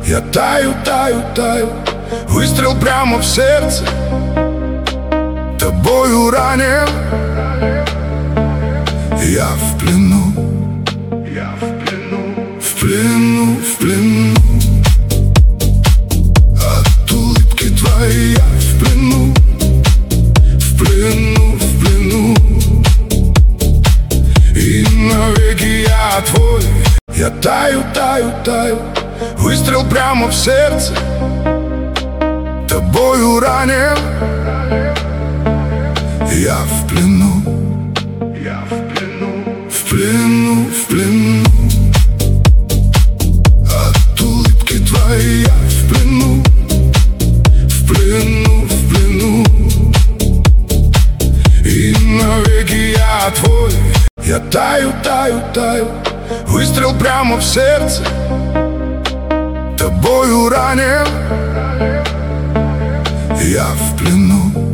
Я таю, таю, таю, выстрел прямо в сердце, тобою ранен. Я в плену, я в плену, в плену, в плену. От улыбки твоей я в плену, в плену, в плену. И навеки я твой. Я таю, таю, таю, выстрел прямо в сердце, тобою ранен. Я в плену, я в плену, в плену, в плену. От улыбки твоей я в плену, в плену, в плену. И навеки я твой. Я таю, таю, таю, выстрел прямо в сердце, тобою ранен. Я в плену.